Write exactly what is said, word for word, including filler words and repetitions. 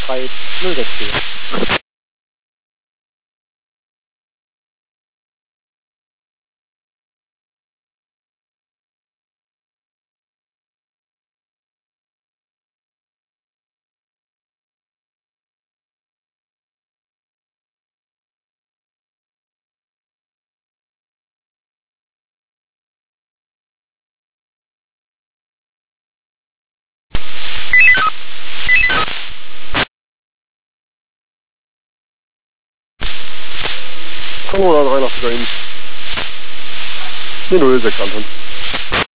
drei null sechs vier. Komm oder drei nach Green. Die null sechs anhören.